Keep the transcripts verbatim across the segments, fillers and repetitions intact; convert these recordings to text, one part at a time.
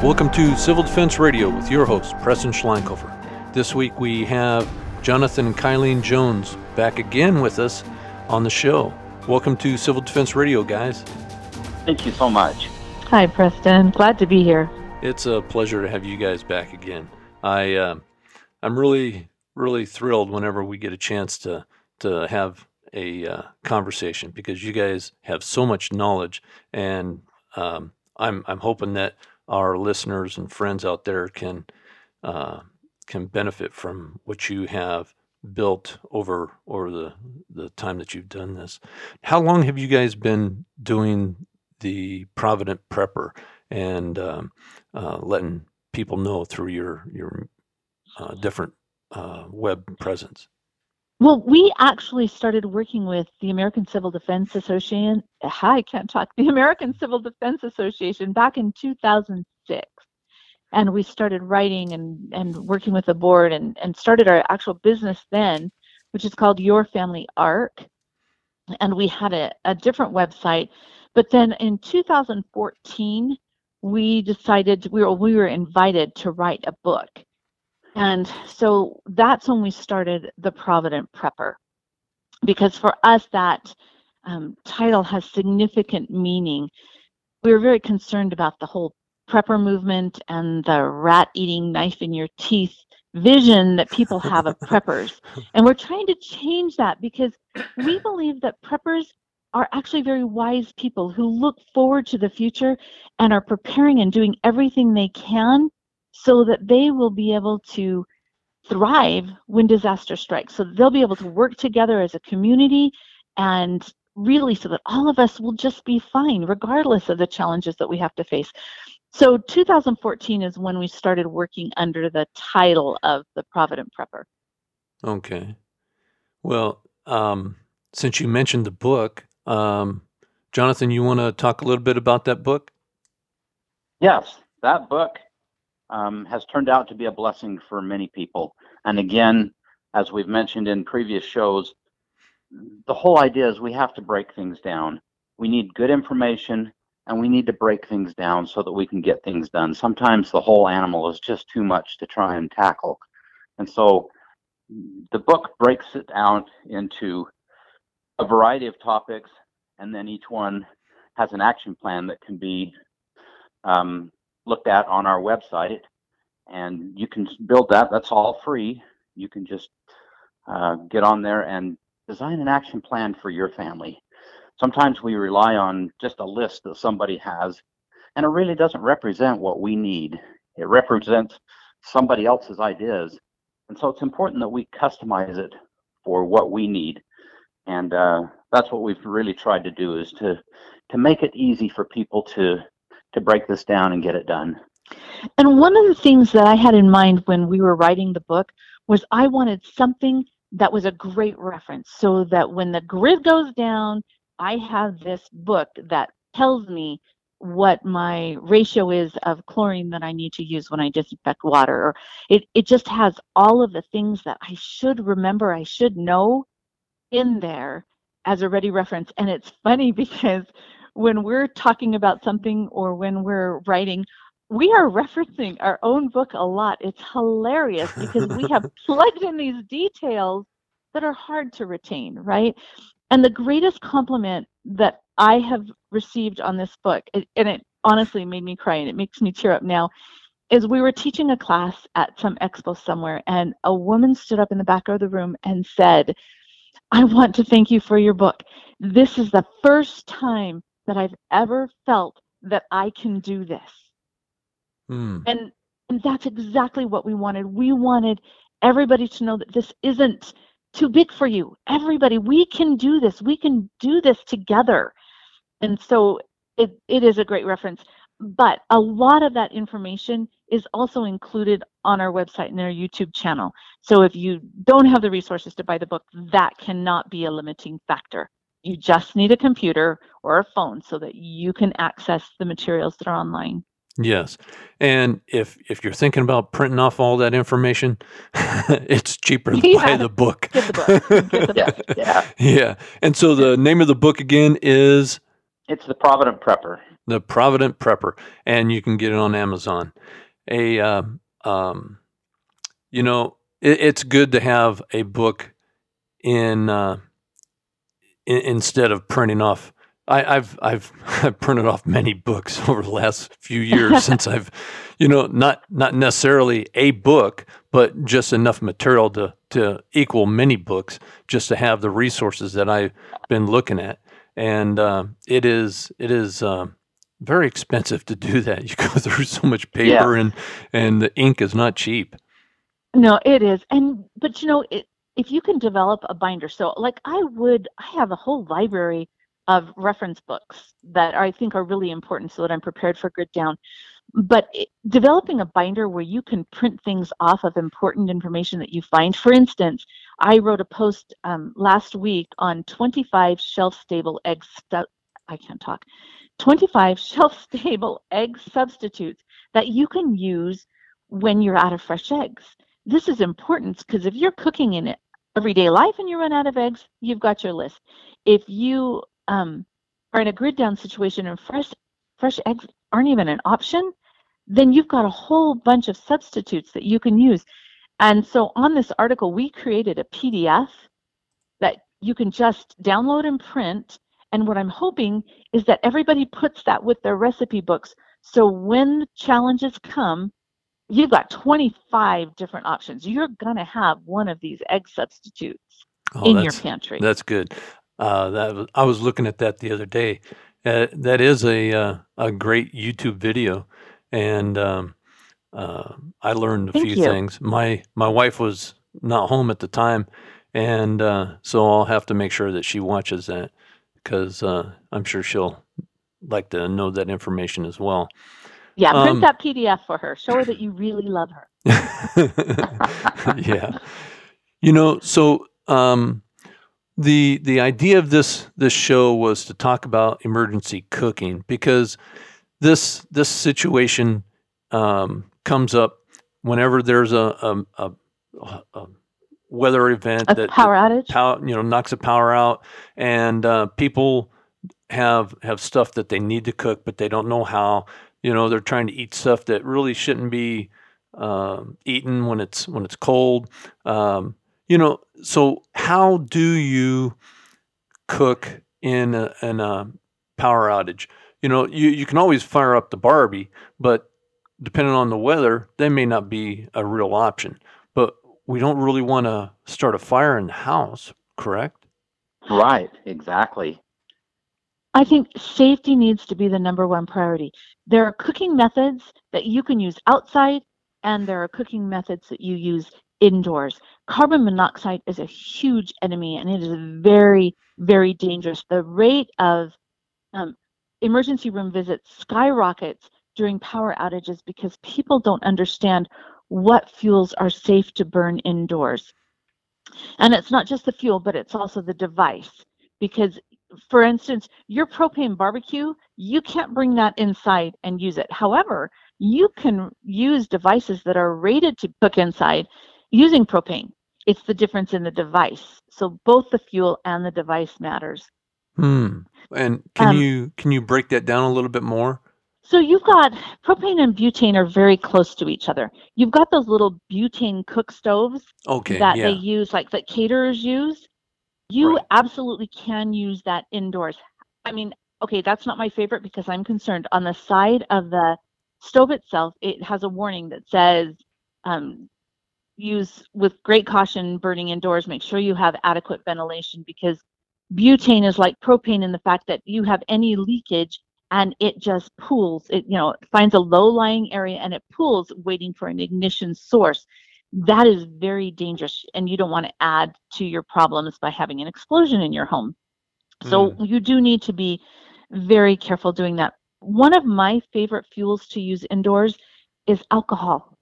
Welcome to Civil Defense Radio with your host, Preston Schleinkhofer. This week we have Jonathan and Kylene Jones back again with us on the show. Welcome to Civil Defense Radio, guys. Thank you so much. Hi, Preston. Glad to be here. It's a pleasure to have you guys back again. I, uh, I'm really, really thrilled whenever we get a chance to to have a uh, conversation because you guys have so much knowledge, and um, I'm I'm hoping that our listeners and friends out there can uh, can benefit from what you have built over over the the time that you've done this. How long have you guys been doing the Provident Prepper and um, uh, letting people know through your your uh, different uh, web presence? Well, we actually started working with the American Civil Defense Association. I can't talk. The American Civil Defense Association back in two thousand six. And we started writing and, and working with the board and, and started our actual business then, which is called Your Family Arc. And we had a, a different website. But then in two thousand fourteen, we decided we were, we were invited to write a book. And so that's when we started the Provident Prepper, because for us that um, title has significant meaning. We were very concerned about the whole prepper movement and the rat eating knife in your teeth vision that people have of preppers. And we're trying to change that because we believe that preppers are actually very wise people who look forward to the future and are preparing and doing everything they can so that they will be able to thrive when disaster strikes. So they'll be able to work together as a community and really so that all of us will just be fine, regardless of the challenges that we have to face. So two thousand fourteen is when we started working under the title of the Provident Prepper. Okay. Well, um, since you mentioned the book, um, Jonathan, you want to talk a little bit about that book? Yes, that book um, has turned out to be a blessing for many people. And again, as we've mentioned in previous shows, the whole idea is we have to break things down. We need good information and we need to break things down so that we can get things done. Sometimes the whole animal is just too much to try and tackle. And so the book breaks it out into a variety of topics, and then each one has an action plan that can be um, looked at on our website. And you can build that. That's all free. You can just uh, get on there and design an action plan for your family. Sometimes we rely on just a list that somebody has, and it really doesn't represent what we need. It represents somebody else's ideas. And so it's important that we customize it for what we need. And uh, that's what we've really tried to do, is to to make it easy for people to to break this down and get it done. And one of the things that I had in mind when we were writing the book was I wanted something that was a great reference so that when the grid goes down, I have this book that tells me what my ratio is of chlorine that I need to use when I disinfect water. Or it, it just has all of the things that I should remember, I should know in there as a ready reference. And it's funny because when we're talking about something or when we're writing, we are referencing our own book a lot. It's hilarious because we have plugged in these details that are hard to retain, right? And the greatest compliment that I have received on this book, it, and it honestly made me cry and it makes me tear up now, is we were teaching a class at some expo somewhere, and a woman stood up in the back of the room and said, "I want to thank you for your book. This is the first time that I've ever felt that I can do this." Mm. And, and that's exactly what we wanted. We wanted everybody to know that this isn't too big for you. Everybody, we can do this. We can do this together. And so it, it is a great reference. But a lot of that information is also included on our website and our YouTube channel. So if you don't have the resources to buy the book, that cannot be a limiting factor. You just need a computer or a phone so that you can access the materials that are online. Yes. And if if you're thinking about printing off all that information, it's cheaper to Yeah. buy the book. Get the book. Get the Yeah, book. yeah. Yeah. And so the name of the book again is It's the Provident Prepper. The Provident Prepper, and you can get it on Amazon. A, uh, um, you know, it, it's good to have a book in, uh, in instead of printing off. I, I've I've I've printed off many books over the last few years since I've, you know, not not necessarily a book, but just enough material to to equal many books, just to have the resources that I've been looking at, and uh, it is it is uh, very expensive to do that. You go through so much paper, Yeah. and and the ink is not cheap. No, it is. And but you know, it, if you can develop a binder, so like I would, I have a whole library of reference books that I think are really important so that I'm prepared for grid down. But it, developing a binder where you can print things off of important information that you find. For instance, I wrote a post um, last week on twenty-five shelf-stable egg stu- I can't talk. twenty-five shelf-stable egg substitutes that you can use when you're out of fresh eggs. This is important because if you're cooking in it everyday life and you run out of eggs, you've got your list. If you um, are in a grid down situation and fresh fresh eggs aren't even an option, then you've got a whole bunch of substitutes that you can use. And so on this article, we created a P D F that you can just download and print. And what I'm hoping is that everybody puts that with their recipe books. So when challenges come, you've got twenty-five different options. You're going to have one of these egg substitutes Oh, in your that's pantry. that's good. Uh, that was, I was looking at that the other day. Uh, that is a uh, a great YouTube video, and um, uh, I learned a Thank few you. things. My my wife was not home at the time, and uh, so I'll have to make sure that she watches that because uh, I'm sure she'll like to know that information as well. Yeah, print Um, that P D F for her. Show her that you really love her. yeah, you know, so um, the the idea of this this show was to talk about emergency cooking because this this situation um, comes up whenever there's a a, a, a weather event A that, power that outage? pow, you know knocks the power out, and uh, people have have stuff that they need to cook, but they don't know how. You know, they're trying to eat stuff that really shouldn't be um, eaten when it's when it's cold. Um, you know, so how do you cook in a, in a power outage? You know, you, you can always fire up the Barbie, but depending on the weather, they may not be a real option. But we don't really want to start a fire in the house, correct? Right, exactly. I think safety needs to be the number one priority. There are cooking methods that you can use outside, and there are cooking methods that you use indoors. Carbon monoxide is a huge enemy, and it is very, very dangerous. The rate of um, emergency room visits skyrockets during power outages because people don't understand what fuels are safe to burn indoors. And it's not just the fuel, but it's also the device. Because, for instance, your propane barbecue, you can't bring that inside and use it. However, you can use devices that are rated to cook inside using propane. It's the difference in the device. So both the fuel and the device matters. Hmm. And can Um, you can you break that down a little bit more? So you've got propane and butane are very close to each other. You've got those little butane cook stoves Okay, that they yeah, use, like that caterers use. You right. absolutely can use that indoors. I mean, okay, that's not my favorite because I'm concerned. On the side of the stove itself, it has a warning that says, um, use with great caution burning indoors. Make sure you have adequate ventilation because butane is like propane in the fact that you have any leakage and it just pools. It, you know, it finds a low-lying area and it pools waiting for an ignition source. That is very dangerous, and you don't want to add to your problems by having an explosion in your home. So Hmm. you do need to be very careful doing that. One of my favorite fuels to use indoors is alcohol.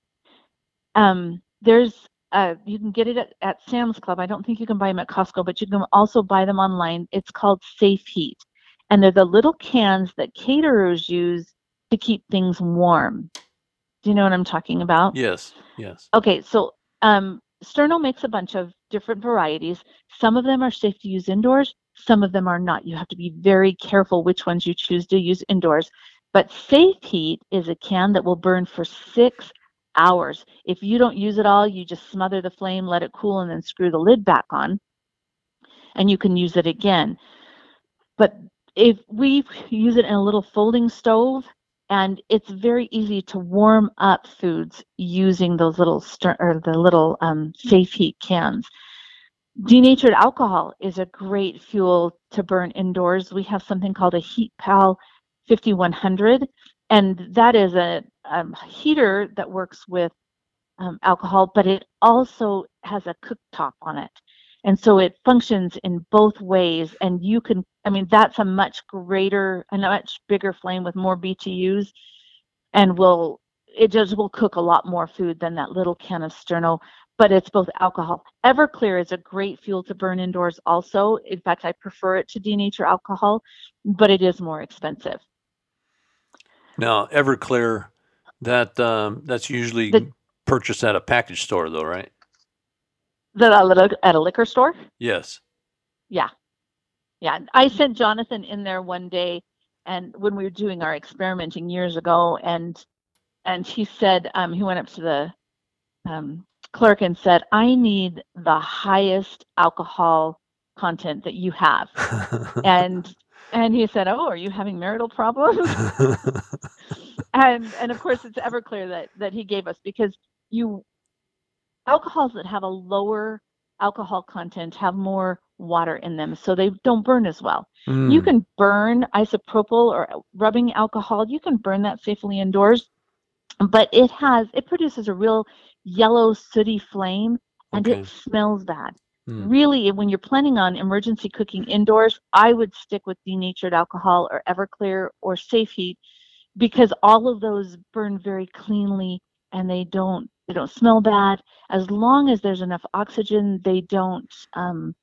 Um, there's uh, you can get it at, at Sam's Club. I don't think you can buy them at Costco, but you can also buy them online. It's called Safe Heat, and they're the little cans that caterers use to keep things warm. Do you know what I'm talking about? Yes, yes. Okay, so um, Sterno makes a bunch of different varieties. Some of them are safe to use indoors. Some of them are not. You have to be very careful which ones you choose to use indoors. But Safe Heat is a can that will burn for six hours. If you don't use it all, you just smother the flame, let it cool, and then screw the lid back on, and you can use it again. But if we use it in a little folding stove, and it's very easy to warm up foods using those little stir- or the little um, Safe Heat cans. Denatured alcohol is a great fuel to burn indoors. We have something called a Heat Pal fifty-one hundred, and that is a um, heater that works with um, alcohol, but it also has a cooktop on it. And so it functions in both ways, and you can, I mean, that's a much greater, a much bigger flame with more B T Us, and will, it just will cook a lot more food than that little can of Sterno, but it's both alcohol. Everclear is a great fuel to burn indoors also. In fact, I prefer it to denature alcohol, but it is more expensive. Now, Everclear, that um, that's usually The, purchased at a package store, though, right? the, at a liquor store? Yes. Yeah. Yeah. I sent Jonathan in there one day, and when we were doing our experimenting years ago, and and he said, um, he went up to the um, clerk and said, I need the highest alcohol content that you have. and and he said, oh, are you having marital problems? and and of course it's Everclear that that he gave us, because you alcohols that have a lower alcohol content have more water in them, so they don't burn as well. Mm. You can burn isopropyl or rubbing alcohol. You can burn that safely indoors, but it has it produces a real yellow sooty flame, and okay. It smells bad. Mm. Really, when you're planning on emergency cooking indoors, I would stick with denatured alcohol or Everclear or Safe Heat, because all of those burn very cleanly, and they don't they don't smell bad. As long as there's enough oxygen, they don't um,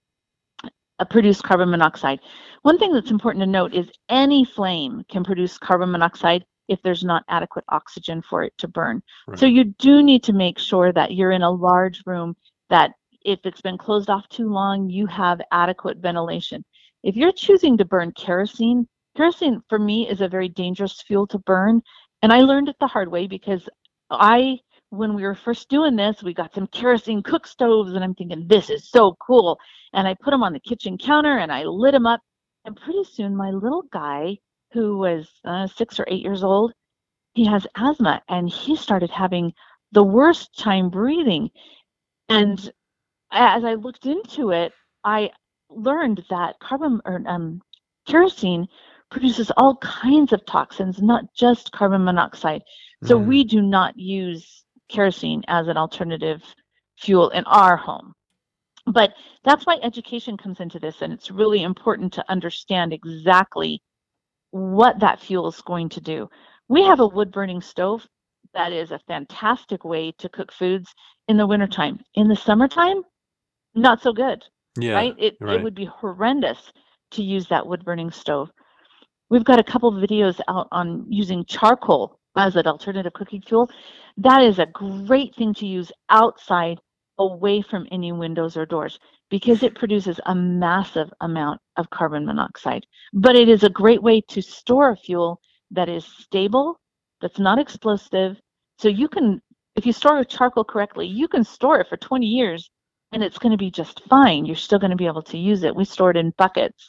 produce carbon monoxide. One thing that's important to note is any flame can produce carbon monoxide if there's not adequate oxygen for it to burn. Right. So you do need to make sure that you're in a large room, that if it's been closed off too long, you have adequate ventilation. If you're choosing to burn kerosene, kerosene for me is a very dangerous fuel to burn. And I learned it the hard way, because I, when we were first doing this, we got some kerosene cook stoves, and I'm thinking, this is so cool. And I put them on the kitchen counter and I lit them up. And pretty soon my little guy, who was uh, six or eight years old, he has asthma, and he started having the worst time breathing. And as I looked into it, I learned that carbon or um, kerosene produces all kinds of toxins, not just carbon monoxide. So mm. we do not use kerosene as an alternative fuel in our home. But that's why education comes into this, and it's really important to understand exactly what that fuel is going to do. We have a wood-burning stove that is a fantastic way to cook foods in the wintertime. In the summertime, not so good, yeah, right? It, right? It would be horrendous to use that wood-burning stove. We've got a couple of videos out on using charcoal as an alternative cooking fuel. That is a great thing to use outside, away from any windows or doors, because it produces a massive amount of carbon monoxide. But it is a great way to store a fuel that is stable, that's not explosive. So you can, if you store charcoal correctly, you can store it for twenty years and it's going to be just fine. You're still going to be able to use it. We store it in buckets.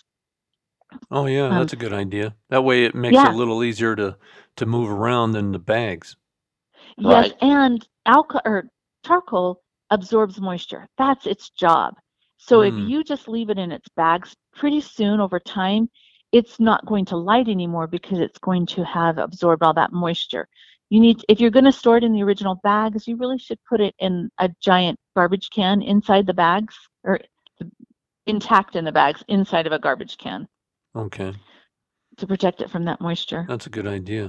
Oh yeah, that's um, a good idea. That way it makes yeah. it a little easier to, to move around than the bags. Yes, right. And alcohol or charcoal absorbs moisture. That's its job. So mm. if you just leave it in its bags, pretty soon over time, it's not going to light anymore, because it's going to have absorbed all that moisture. You need, if you're going to store it in the original bags, you really should put it in a giant garbage can inside the bags, or intact in the bags inside of a garbage can. Okay. To protect it from that moisture. That's a good idea.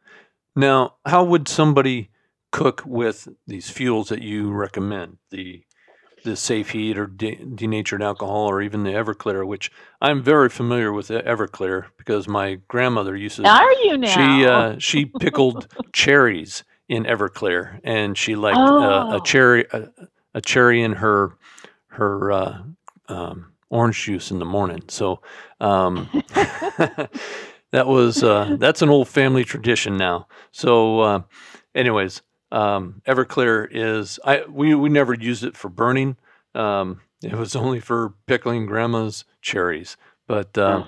Now, how would somebody cook with these fuels that you recommend, the the Safe Heat or de- denatured alcohol, or even the Everclear, which I'm very familiar with the Everclear because my grandmother used to. Are you now? She uh, she pickled cherries in Everclear, and she liked oh. uh, a cherry a, a cherry in her her uh, um, orange juice in the morning. So um, that was uh, that's an old family tradition now. So, uh, anyways, um, Everclear is I we we never used it for burning. Um, it was only for pickling grandma's cherries. But um,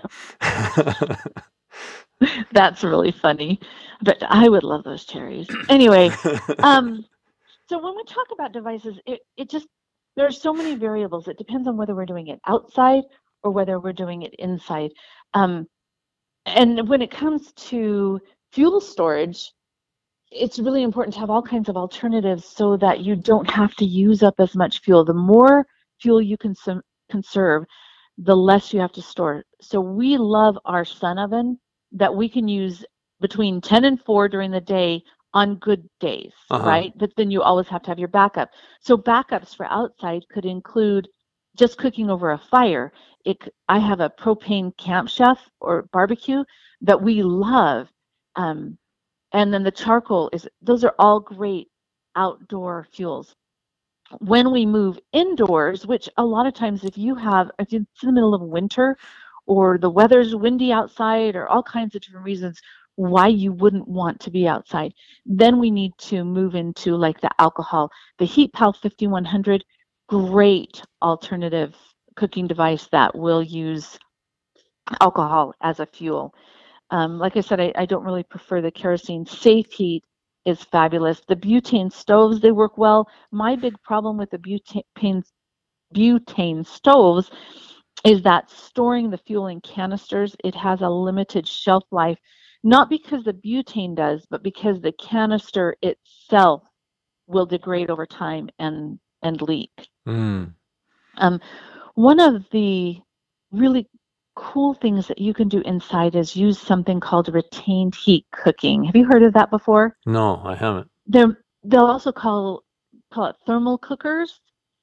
That's really funny. But I would love those cherries. Anyway, um, so when we talk about devices, it, it just, there are so many variables. It depends on whether we're doing it outside or whether we're doing it inside. Um, and when it comes to fuel storage, it's really important to have all kinds of alternatives so that you don't have to use up as much fuel. The more fuel you consume, conserve, the less you have to store. So we love our sun oven that we can use between ten and four during the day on good days, Uh-huh. right? But then you always have to have your backup. So backups for outside could include just cooking over a fire. It, c- I have a propane camp chef or barbecue that we love. Um, and then the charcoal is, those are all great outdoor fuels. When we move indoors, which a lot of times if you have, if it's in the middle of winter or the weather's windy outside or all kinds of different reasons why you wouldn't want to be outside, then we need to move into like the alcohol. The Heat Pal fifty-one hundred, great alternative cooking device that will use alcohol as a fuel. Um, like I said, I, I don't really prefer the kerosene. Safe Heat is fabulous. The butane stoves, they work well. My big problem with the butane butane stoves is that storing the fuel in canisters, it has a limited shelf life, not because the butane does, but because the canister itself will degrade over time and and leak. Mm. Um, one of the really cool things that you can do inside is use something called retained heat cooking. Have you heard of that before? No, I haven't. They're, they'll also call call it thermal cookers,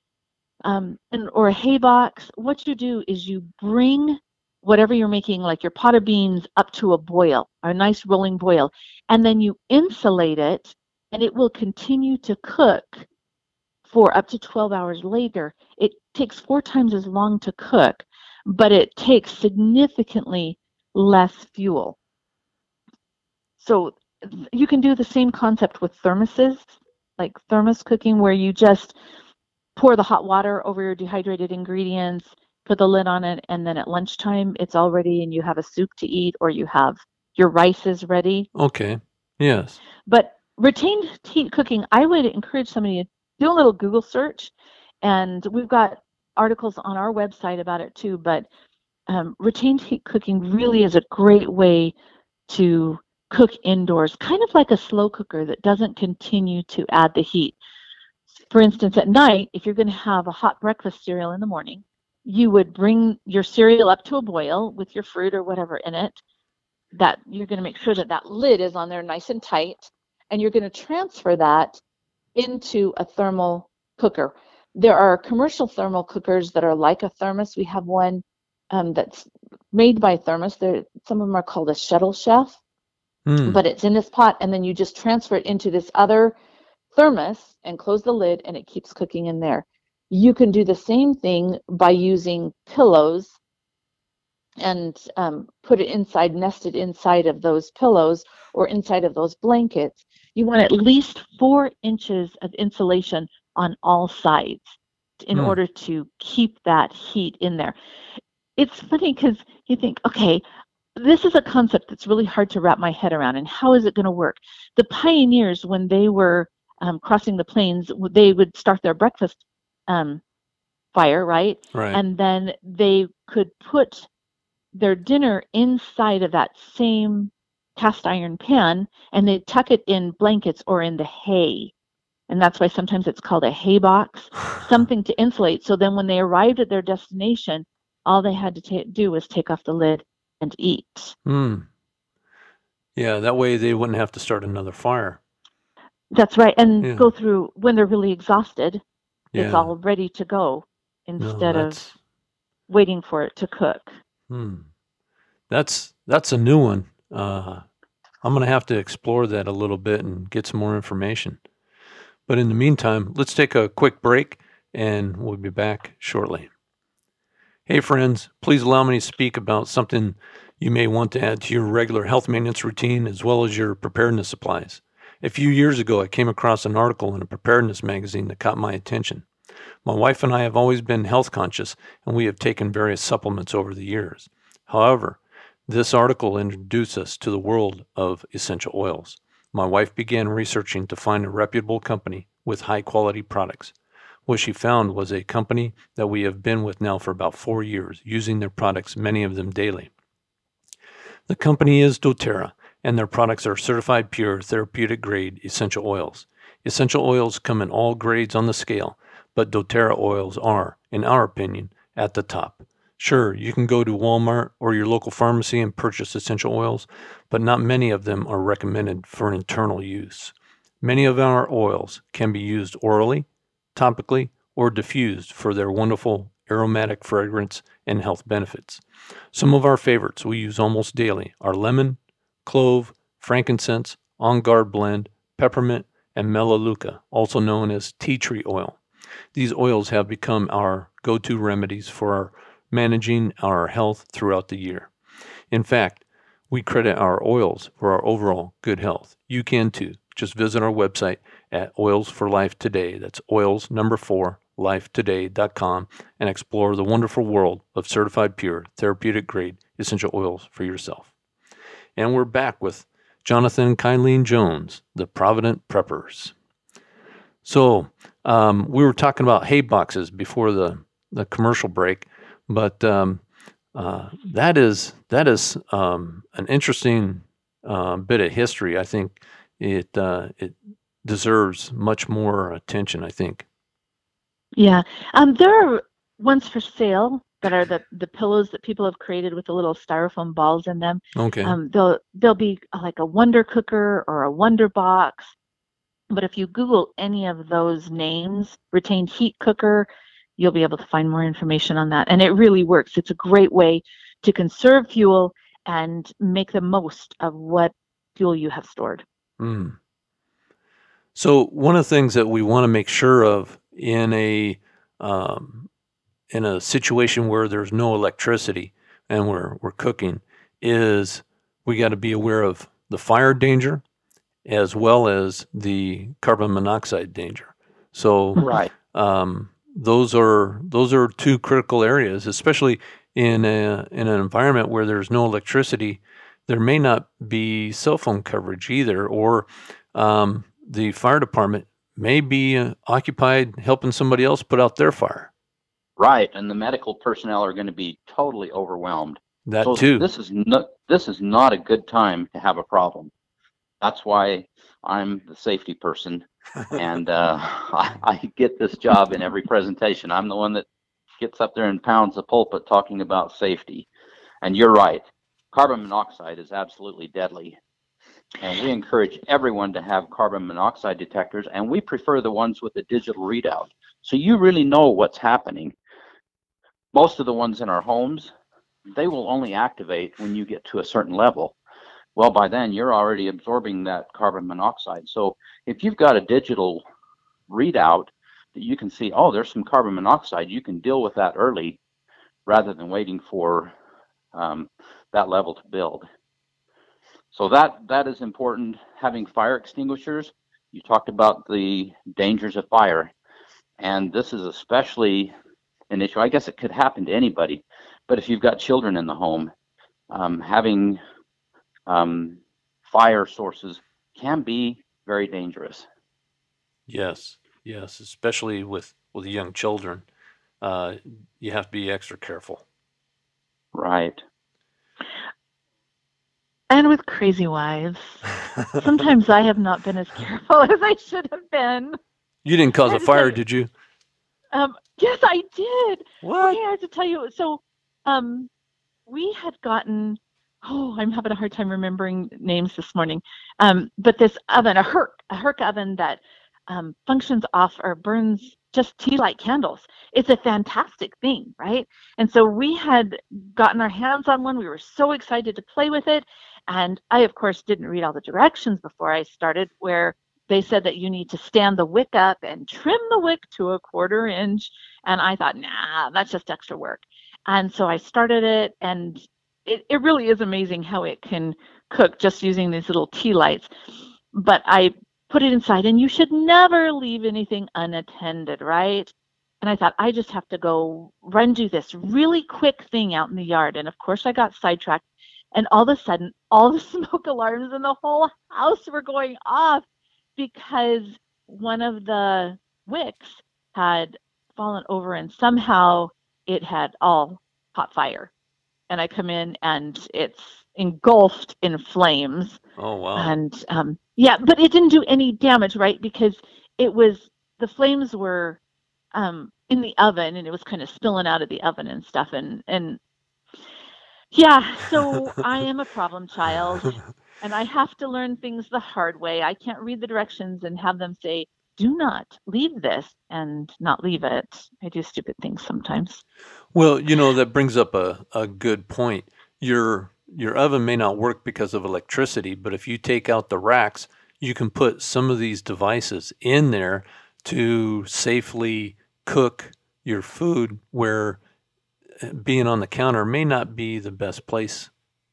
um, and or a hay box. What you do is you bring whatever you're making, like your pot of beans, up to a boil, a nice rolling boil, and then you insulate it, and it will continue to cook for up to twelve hours later. It takes four times as long to cook, but it takes significantly less fuel. So you can do the same concept with thermoses, like thermos cooking, where you just pour the hot water over your dehydrated ingredients, put the lid on it, and then at lunchtime it's all ready and you have a soup to eat or you have your rice is ready. Okay. Yes. But retained heat cooking, I would encourage somebody to do a little Google search, and we've got articles on our website about it too. But um, retained heat cooking really is a great way to cook indoors, kind of like a slow cooker that doesn't continue to add the heat. For instance, at night, if you're going to have a hot breakfast cereal in the morning, you would bring your cereal up to a boil with your fruit or whatever in it. That you're going to make sure that that lid is on there nice and tight, and you're going to transfer that into a thermal cooker. There are commercial thermal cookers that are like a thermos. We have one um, that's made by Thermos. There, some of them are called a shuttle chef, Mm. but it's in this pot, and then you just transfer it into this other thermos and close the lid, and it keeps cooking in there. You can do the same thing by using pillows and um, put it inside, nested inside of those pillows or inside of those blankets. You want at least four inches of insulation on all sides in Hmm. order to keep that heat in there. It's funny because you think, okay, this is a concept that's really hard to wrap my head around, and how is it going to work? The pioneers, when they were um, crossing the plains, they would start their breakfast um, fire, right? Right. And then they could put their dinner inside of that same cast iron pan, and they tuck it in blankets or in the hay. And that's why sometimes it's called a hay box, something to insulate. So then when they arrived at their destination, all they had to ta- do was take off the lid and eat. Hmm. Yeah, that way they wouldn't have to start another fire. That's right. And Yeah. go through when they're really exhausted, it's Yeah. all ready to go No, instead of that's waiting for it to cook. hmm. That's that's a new one. Uh, I'm gonna have to explore that a little bit and get some more information. But in the meantime, let's take a quick break, and we'll be back shortly. Hey friends, please allow me to speak about something you may want to add to your regular health maintenance routine as well as your preparedness supplies. A few years ago, I came across an article in a preparedness magazine that caught my attention. My wife and I have always been health conscious, and we have taken various supplements over the years. However, this article introduced us to the world of essential oils. My wife began researching to find a reputable company with high-quality products. What she found was a company that we have been with now for about four years, using their products, many of them daily. The company is doTERRA, and their products are certified pure, therapeutic-grade essential oils. Essential oils come in all grades on the scale, but doTERRA oils are, in our opinion, at the top. Sure, you can go to Walmart or your local pharmacy and purchase essential oils, but not many of them are recommended for internal use. Many of our oils can be used orally, topically, or diffused for their wonderful aromatic fragrance and health benefits. Some of our favorites we use almost daily are lemon, clove, frankincense, On Guard blend, peppermint, and melaleuca, also known as tea tree oil. These oils have become our go-to remedies for our managing our health throughout the year. In fact, we credit our oils for our overall good health. You can too. Just visit our website at Oils for Life Today. That's oils number four, life today dot com, and explore the wonderful world of certified pure, therapeutic grade essential oils for yourself. And we're back with Jonathan and Kylene Jones, the Provident Preppers. So um, we were talking about hay boxes before the, the commercial break, but um, uh, that is that is um, an interesting uh, bit of history. I think it uh, it deserves much more attention, I think. Yeah. Um, there are ones for sale that are the, the pillows that people have created with the little styrofoam balls in them. Okay. Um, they'll they'll be like a Wonder Cooker or a Wonder Box. But if you Google any of those names, retained heat cooker, you'll be able to find more information on that. And it really works. It's a great way to conserve fuel and make the most of what fuel you have stored. Mm. So one of the things that we want to make sure of in a um, in a situation where there's no electricity and we're we're cooking is we got to be aware of the fire danger as well as the carbon monoxide danger. So Right. um, those are those are two critical areas, especially in a, in an environment where there's no electricity. There may not be cell phone coverage either, or um, the fire department may be uh, occupied helping somebody else put out their fire. Right. And the medical personnel are going to be totally overwhelmed. That So too. this is not this is not a good time to have a problem. That's why I'm the safety person, and uh, I, I get this job in every presentation. I'm the one that gets up there and pounds the pulpit talking about safety. And you're right, carbon monoxide is absolutely deadly. And we encourage everyone to have carbon monoxide detectors, and we prefer the ones with a digital readout. So you really know what's happening. Most of the ones in our homes, they will only activate when you get to a certain level. Well, by then you're already absorbing that carbon monoxide. So if you've got a digital readout that you can see, oh, there's some carbon monoxide, you can deal with that early rather than waiting for um, that level to build. So that that is important. Having fire extinguishers, you talked about the dangers of fire, and this is especially an issue. I guess it could happen to anybody, but if you've got children in the home, um, having um, fire sources can be very dangerous. Yes, yes, especially with with young children, uh, you have to be extra careful. Right. And with crazy wives, sometimes I have not been as careful as I should have been. You didn't cause I a had to tell fire, you- did you? Um, yes, I did. What? Okay, I have to tell you. So, um, we had gotten. Oh, I'm having a hard time remembering names this morning. Um, but this oven, a Herc, a Herc oven that um, functions off or burns just tea light candles. It's a fantastic thing, right? And so we had gotten our hands on one. We were so excited to play with it. And I, of course, didn't read all the directions before I started, where they said that you need to stand the wick up and trim the wick to a quarter inch. And I thought, nah, that's just extra work. And so I started it, and it, it really is amazing how it can cook just using these little tea lights. But I put it inside, and you should never leave anything unattended, right? And I thought, I just have to go run do this really quick thing out in the yard. And of course, I got sidetracked. And all of a sudden, all the smoke alarms in the whole house were going off because one of the wicks had fallen over, and somehow it had all caught fire. And I come in, and it's engulfed in flames. Oh, wow. And um, yeah, but it didn't do any damage, right? Because it was, the flames were um, in the oven, and it was kind of spilling out of the oven and stuff. And, and yeah, so I am a problem child, and I have to learn things the hard way. I can't read the directions and have them say, do not leave this, and not leave it. I do stupid things sometimes. Well, you know, that brings up a, a good point. Your your oven may not work because of electricity, but if you take out the racks, you can put some of these devices in there to safely cook your food, where being on the counter may not be the best place.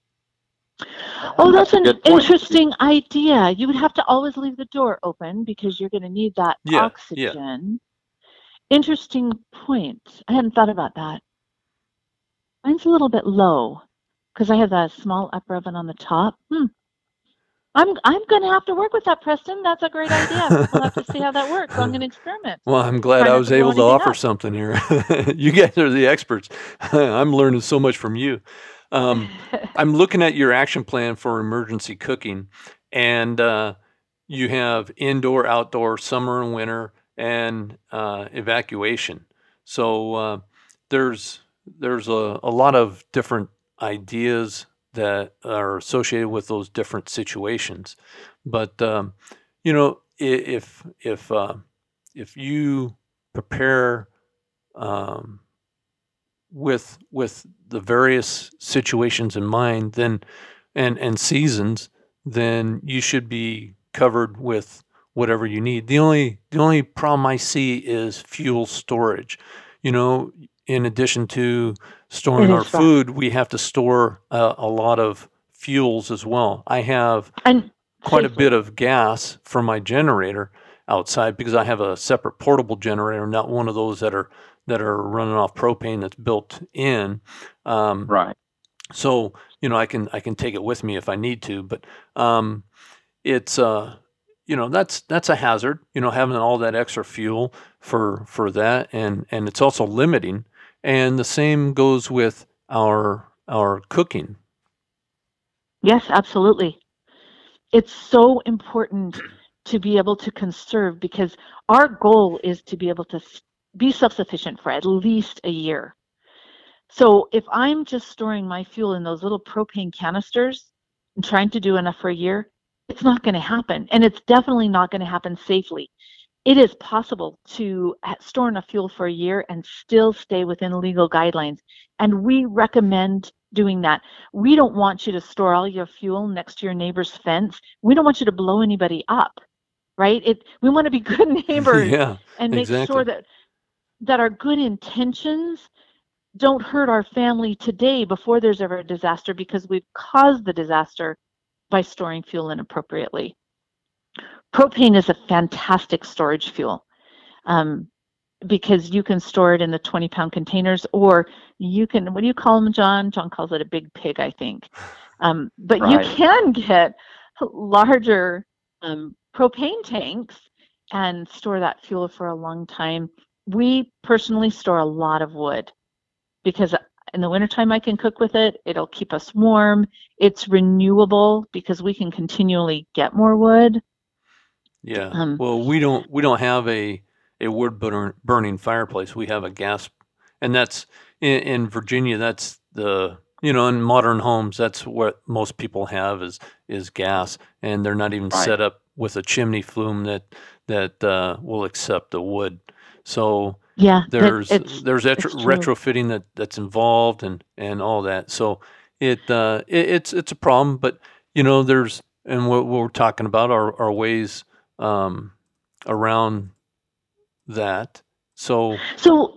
Oh, that's That's a an good point. interesting idea. You would have to always leave the door open because you're going to need that Yeah, yeah. oxygen. Interesting point. I hadn't thought about that. Mine's a little bit low because I have a small upper oven on the top. Hmm. I'm I'm going to have to work with that, Preston. That's a great idea. We'll have to see how that works. I'm going to experiment. Well, I'm glad Try I not was to blow able to anything offer up. something here. You guys are the experts. I'm learning so much from you. Um, I'm looking at your action plan for emergency cooking, and uh, you have indoor, outdoor, summer and winter, and uh, evacuation. So uh, there's there's a, a lot of different ideas that are associated with those different situations. But um, you know, i- if if uh, if you prepare um, with with the various situations in mind, then and and seasons, then you should be covered with whatever you need. The only the only problem I see is fuel storage. You know, in addition to It storing our is rough. food, we have to store a, a lot of fuels as well. I have And quite a bit safely. of gas for my generator outside because I have a separate portable generator, not one of those that are that are running off propane that's built in. Um, Right. so you know, I can I can take it with me if I need to, but um, it's uh, you know, that's that's a hazard. You know, having all that extra fuel for for that, and and it's also limiting. And the same goes with our our cooking. Yes, absolutely. It's so important to be able to conserve because our goal is to be able to s- be self-sufficient for at least a year. So if I'm just storing my fuel in those little propane canisters and trying to do enough for a year, it's not going to happen. And it's definitely not going to happen safely. It is possible to ha- store enough fuel for a year and still stay within legal guidelines. And we recommend doing that. We don't want you to store all your fuel next to your neighbor's fence. We don't want you to blow anybody up, right? It, we want to be good neighbors Yeah, and make sure exactly. that, that our good intentions don't hurt our family today before there's ever a disaster because we've caused the disaster by storing fuel inappropriately. Propane is a fantastic storage fuel um, because you can store it in the twenty pound containers, or you can, what do you call them, John? John calls it a big pig, I think. Um, but you Right. can get larger um, propane tanks and store that fuel for a long time. We personally store a lot of wood because in the wintertime I can cook with it. It'll keep us warm. It's renewable because we can continually get more wood. Yeah. Um, Well, we don't we don't have a a wood burn, burning fireplace. We have a gas, and that's in, in Virginia. That's the you know in modern homes. That's what most people have is is gas, and they're not even Right. set up with a chimney flume that that uh, will accept the wood. So yeah, that there's it's there's retro, it's true. retrofitting that that's involved and and all that. So it, uh, it it's it's a problem, but you know there's and what, what we're talking about are are ways um, around that. So So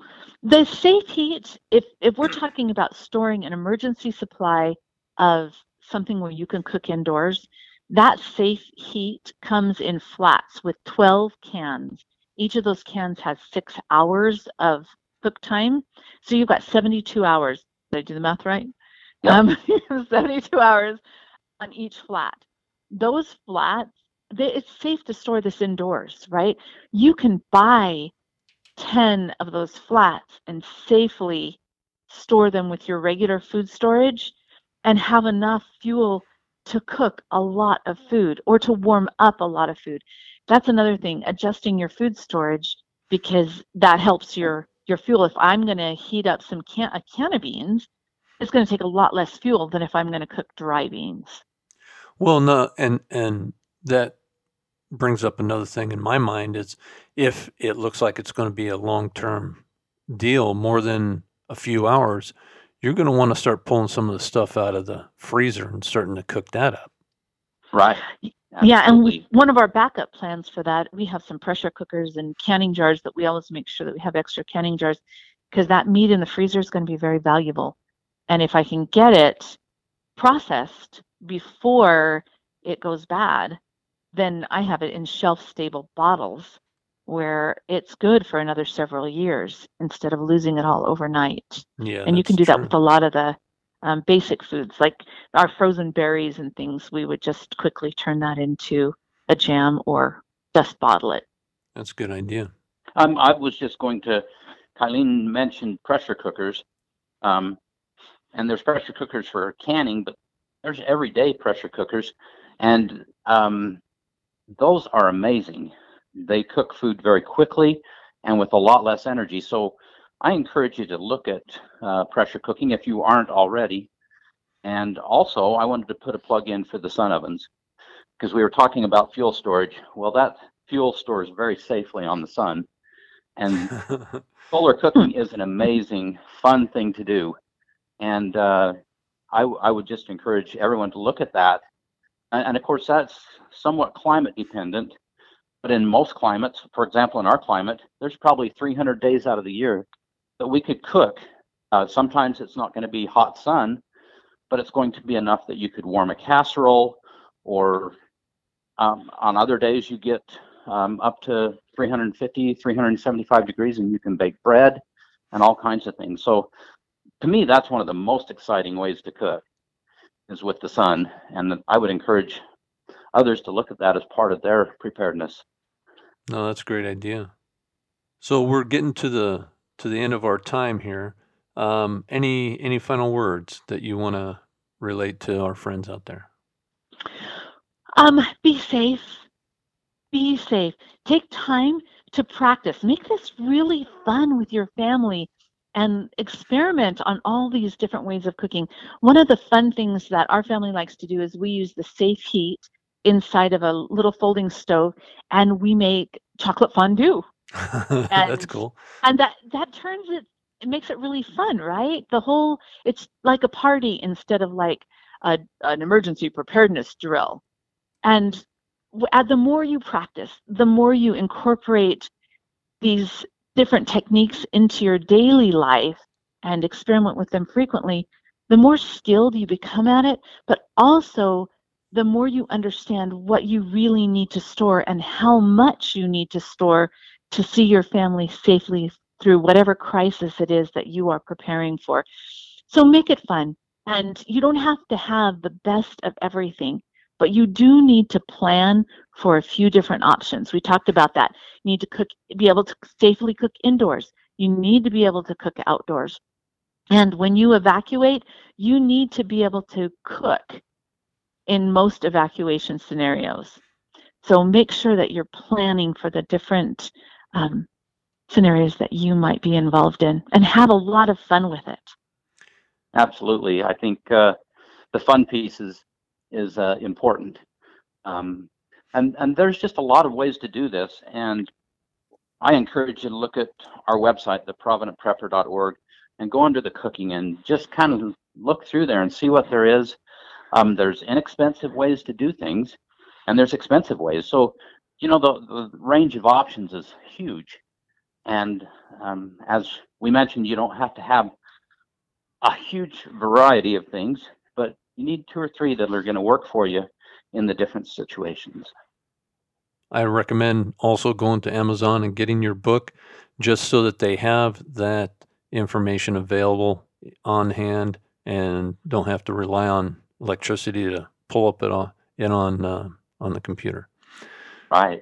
The safe heat, if if we're talking about storing an emergency supply of something where you can cook indoors, that safe heat comes in flats with twelve cans. Each of those cans has six hours of cook time. So you've got seventy-two hours. Did I do the math right? Yep. Um, seventy-two hours on each flat. Those flats, they, it's safe to store this indoors, right? You can buy ten of those flats and safely store them with your regular food storage and have enough fuel to cook a lot of food or to warm up a lot of food. That's another thing, adjusting your food storage, because that helps your your fuel. If I'm going to heat up some can a can of beans, it's going to take a lot less fuel than if I'm going to cook dry beans. Well, no, and and that brings up another thing in my mind is if it looks like it's going to be a long-term deal, more than a few hours, you're going to want to start pulling some of the stuff out of the freezer and starting to cook that up. Right. Yeah, and we, Absolutely. one of our backup plans for that, we have some pressure cookers and canning jars that we always make sure that we have extra canning jars, because that meat in the freezer is going to be very valuable. And if I can get it processed before it goes bad, then I have it in shelf-stable bottles where it's good for another several years instead of losing it all overnight. Yeah, And you can that's do that true. with a lot of the um, basic foods, like our frozen berries and things. We would just quickly turn that into a jam or just bottle it. That's a good idea. Um, I was just going to, Kylene mentioned pressure cookers, um, and there's pressure cookers for canning, but there's everyday pressure cookers, and um, those are amazing. They cook food very quickly and with a lot less energy. So I encourage you to look at uh, pressure cooking if you aren't already. And also, I wanted to put a plug in for the sun ovens, because we were talking about fuel storage. Well, that fuel stores very safely on the sun. And solar cooking is an amazing, fun thing to do. And uh, I, I would just encourage everyone to look at that. And, and of course, that's somewhat climate dependent. But in most climates, for example, in our climate, there's probably three hundred days out of the year that we could cook. Uh, sometimes it's not going to be hot sun, but it's going to be enough that you could warm a casserole, or um, on other days you get um, up to three hundred fifty, three hundred seventy-five degrees, and you can bake bread and all kinds of things. So to me, that's one of the most exciting ways to cook, is with the sun. And I would encourage others to look at that as part of their preparedness. No, that's a great idea. So we're getting to the to the end of our time here. Um, any any final words that you want to relate to our friends out there? Um, be safe. Be safe. Take time to practice. Make this really fun with your family and experiment on all these different ways of cooking. One of the fun things that our family likes to do is we use the safe heat inside of a little folding stove, and we make chocolate fondue. That's And cool. and that that turns it it makes it really fun, right? The whole, it's like a party instead of like a, an emergency preparedness drill. And w- uh, the more you practice, the more you incorporate these different techniques into your daily life and experiment with them frequently, the more skilled you become at it, but also the more you understand what you really need to store and how much you need to store to see your family safely through whatever crisis it is that you are preparing for. So make it fun. And you don't have to have the best of everything, but you do need to plan for a few different options. We talked about that. You need to cook, be able to safely cook indoors. You need to be able to cook outdoors. And when you evacuate, you need to be able to cook in most evacuation scenarios. So make sure that you're planning for the different um, scenarios that you might be involved in, and have a lot of fun with it. Absolutely. I think uh, the fun piece is, is uh, important. Um, and, and there's just a lot of ways to do this. And I encourage you to look at our website, the provident prepper dot org, and go under the cooking and just kind of look through there and see what there is. Um, there's inexpensive ways to do things, and there's expensive ways. So, you know, the, the range of options is huge. And um, as we mentioned, you don't have to have a huge variety of things, but you need two or three that are going to work for you in the different situations. I recommend also going to Amazon and getting your book just so that they have that information available on hand and don't have to rely on electricity to pull up it on, in on, uh, on the computer. Right.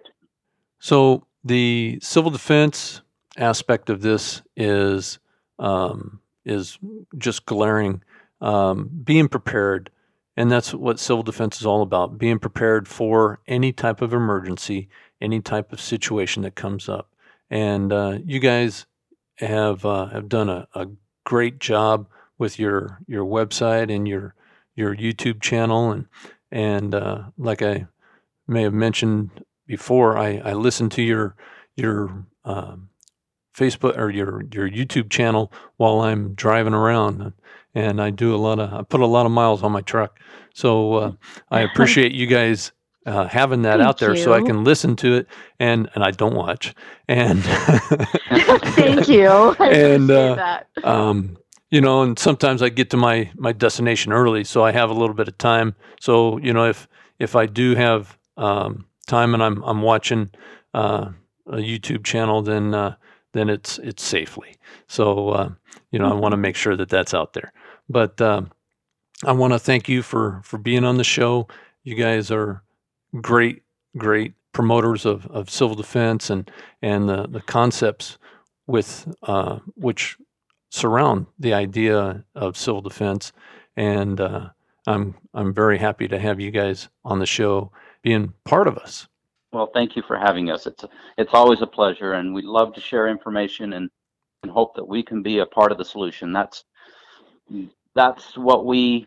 So the civil defense aspect of this is um, is just glaring. Um, being prepared, and that's what civil defense is all about, being prepared for any type of emergency, any type of situation that comes up. And uh, you guys have uh, have done a, a great job with your your website and your your YouTube channel. And and uh, like I may have mentioned before, I, I listened to your your um, Facebook or your your YouTube channel while I'm driving around, and I do a lot of I put a lot of miles on my truck. So uh, I appreciate you guys uh, having that Thank out there, you. so I can listen to it, and and I don't watch. And Thank you. I And, appreciate uh, that. um, you know, and sometimes I get to my my destination early, so I have a little bit of time. So you know, if if I do have um, time and I'm I'm watching uh, a YouTube channel, then uh, then it's it's safely. So uh, you know, I want to make sure that that's out there. But um, I want to thank you for for being on the show. You guys are great, great promoters of, of civil defense and and the, the concepts with uh, which surround the idea of civil defense. And uh, I'm I'm very happy to have you guys on the show, being part of us. Well, thank you for having us. It's it's always a pleasure, and we love to share information and, and hope that we can be a part of the solution. That's that's what we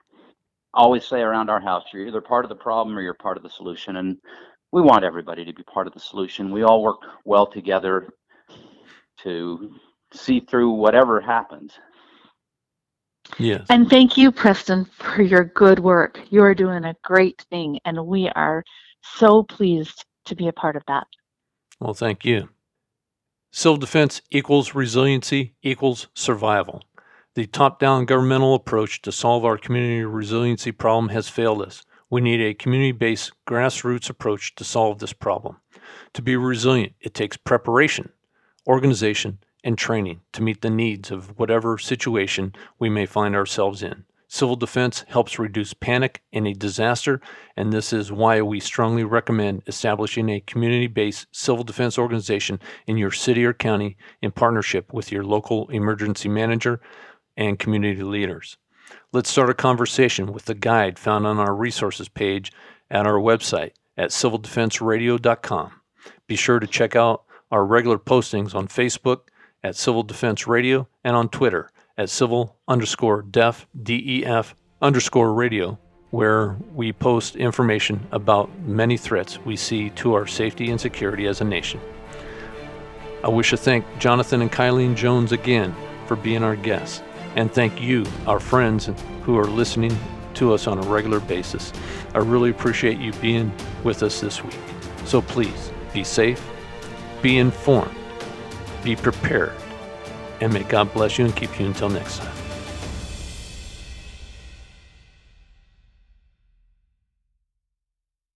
always say around our house. You're either part of the problem or you're part of the solution, and we want everybody to be part of the solution. We all work well together to see through whatever happens. Yes. And thank you, Preston, for your good work. You are doing a great thing, and we are so pleased to be a part of that. Well, thank you. Civil defense equals resiliency equals survival. The top-down governmental approach to solve our community resiliency problem has failed us. We need a community-based grassroots approach to solve this problem. To be resilient, it takes preparation, organization, and training to meet the needs of whatever situation we may find ourselves in. Civil defense helps reduce panic in a disaster, and this is why we strongly recommend establishing a community-based civil defense organization in your city or county in partnership with your local emergency manager and community leaders. Let's start a conversation with the guide found on our resources page at our website at civil defense radio dot com. Be sure to check out our regular postings on Facebook at Civil Defense Radio and on Twitter at civil underscore def, D E F underscore radio, where we post information about many threats we see to our safety and security as a nation. I wish to thank Jonathan and Kylene Jones again for being our guests, and thank you, our friends who are listening to us on a regular basis. I really appreciate you being with us this week. So please, be safe, be informed, be prepared, and may God bless you and keep you until next time.